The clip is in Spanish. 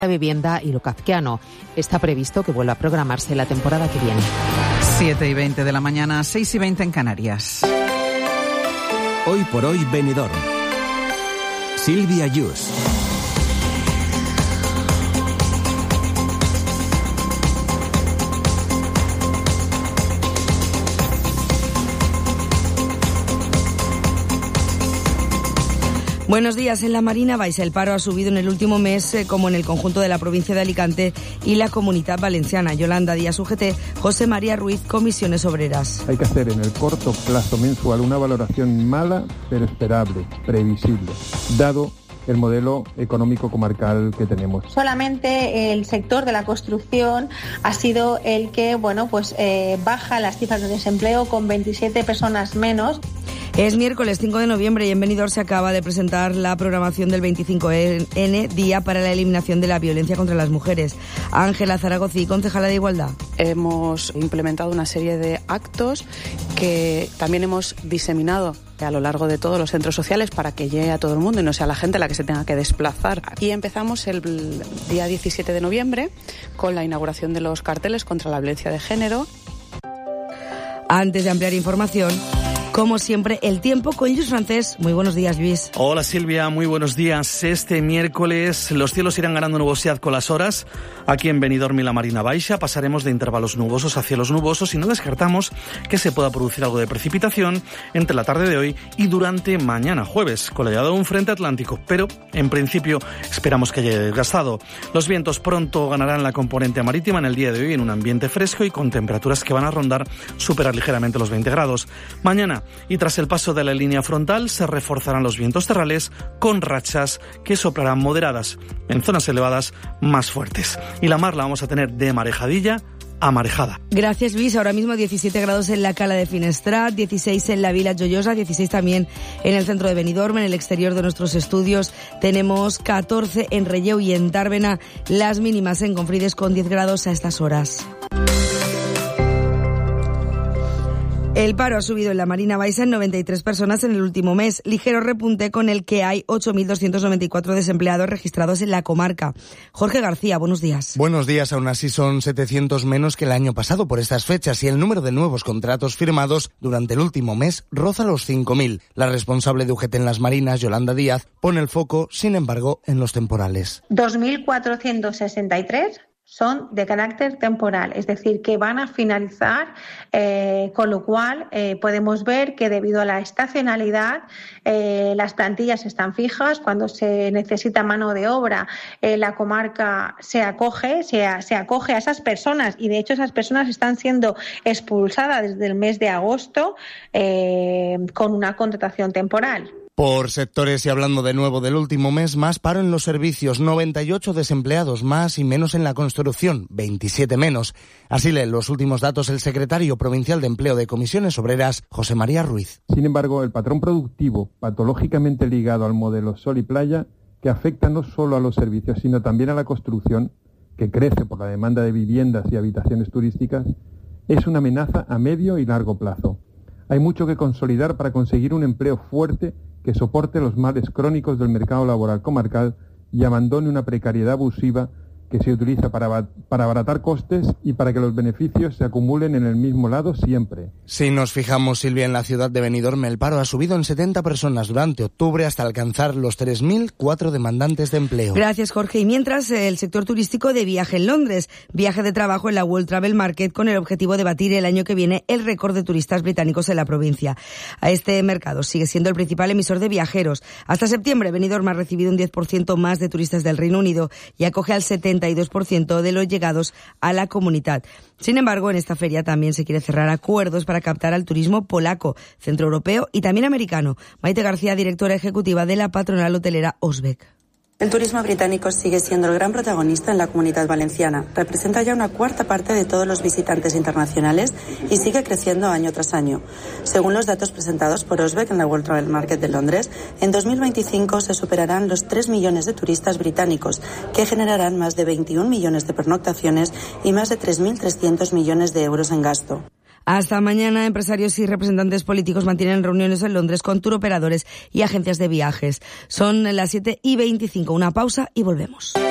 La vivienda y lo kafkiano. Está previsto que vuelva a programarse la temporada que viene. 7:20 de la mañana, 6:20 en Canarias. Hoy por hoy Benidorm. Silvia Yus. Buenos días. En la Marina Baixa el paro ha subido en el último mes, como en el conjunto de la provincia de Alicante y la Comunidad Valenciana. Yolanda Díaz, UGT, José María Ruiz, Comisiones Obreras. Hay que hacer en el corto plazo mensual una valoración mala, pero esperable, previsible, dado el modelo económico comarcal que tenemos. Solamente el sector de la construcción ha sido el que, baja las cifras de desempleo con 27 personas menos. Es miércoles 5 de noviembre y en Benidorm se acaba de presentar la programación del 25N, Día para la Eliminación de la Violencia contra las Mujeres. Ángela Zaragozí, concejala de Igualdad. Hemos implementado una serie de actos que también hemos diseminado a lo largo de todos los centros sociales para que llegue a todo el mundo y no sea la gente la que se tenga que desplazar. Y empezamos el día 17 de noviembre con la inauguración de los carteles contra la violencia de género. Antes de ampliar información, como siempre, el tiempo con Lluís Francés. Muy buenos días, Lluís. Hola, Silvia. Muy buenos días. Este miércoles los cielos irán ganando nubosidad con las horas. Aquí en Benidorm y la Marina Baixa pasaremos de intervalos nubosos a cielos nubosos y no descartamos que se pueda producir algo de precipitación entre la tarde de hoy y durante mañana jueves, con la llegada de un frente atlántico. Pero, en principio, esperamos que llegue desgastado. Los vientos pronto ganarán la componente marítima en el día de hoy en un ambiente fresco y con temperaturas que van a superar ligeramente los 20 grados. Mañana, y tras el paso de la línea frontal se reforzarán los vientos terrales con rachas que soplarán moderadas, en zonas elevadas más fuertes. Y la mar la vamos a tener de marejadilla a marejada. Gracias, Luis. Ahora mismo 17 grados en la Cala de Finestrat, 16 en la Vila Joiosa, 16 también en el centro de Benidorm. En el exterior de nuestros estudios tenemos 14 en Relleu y en Tàrbena, las mínimas en Confrides con 10 grados a estas horas. El paro ha subido en la Marina Baixa en 93 personas en el último mes, ligero repunte con el que hay 8.294 desempleados registrados en la comarca. Jorge García, buenos días. Buenos días, aún así son 700 menos que el año pasado por estas fechas y el número de nuevos contratos firmados durante el último mes roza los 5.000. La responsable de UGT en las Marinas, Yolanda Díaz, pone el foco, sin embargo, en los temporales. 2.463 son de carácter temporal, es decir, que van a finalizar, con lo cual podemos ver que debido a la estacionalidad las plantillas están fijas. Cuando se necesita mano de obra, la comarca se acoge a esas personas y de hecho esas personas están siendo expulsadas desde el mes de agosto con una contratación temporal. Por sectores y hablando de nuevo del último mes, más paro en los servicios, 98 desempleados más y menos en la construcción, 27 menos. Así lee los últimos datos el secretario provincial de Empleo de Comisiones Obreras, José María Ruiz. Sin embargo, el patrón productivo, patológicamente ligado al modelo sol y playa, que afecta no solo a los servicios, sino también a la construcción, que crece por la demanda de viviendas y habitaciones turísticas, es una amenaza a medio y largo plazo. Hay mucho que consolidar para conseguir un empleo fuerte que soporte los males crónicos del mercado laboral comarcal y abandone una precariedad abusiva que se utiliza para abaratar costes y para que los beneficios se acumulen en el mismo lado siempre. Si nos fijamos, Silvia, en la ciudad de Benidorm, el paro ha subido en 70 personas durante octubre hasta alcanzar los 3.004 demandantes de empleo. Gracias, Jorge. Y mientras, el sector turístico de viaje en Londres, viaje de trabajo en la World Travel Market con el objetivo de batir el año que viene el récord de turistas británicos en la provincia. A este mercado sigue siendo el principal emisor de viajeros. Hasta septiembre, Benidorm ha recibido un 10% más de turistas del Reino Unido y acoge al 72% de los llegados a la comunidad. Sin embargo, en esta feria también se quiere cerrar acuerdos para captar al turismo polaco, centroeuropeo y también americano. Maite García, directora ejecutiva de la patronal hotelera Osbeck. El turismo británico sigue siendo el gran protagonista en la Comunidad Valenciana. Representa ya una cuarta parte de todos los visitantes internacionales y sigue creciendo año tras año. Según los datos presentados por Osbeck en la World Travel Market de Londres, en 2025 se superarán los 3 millones de turistas británicos, que generarán más de 21 millones de pernoctaciones y más de 3.300 millones de euros en gasto. Hasta mañana, empresarios y representantes políticos mantienen reuniones en Londres con touroperadores y agencias de viajes. Son las 7:25, una pausa y volvemos.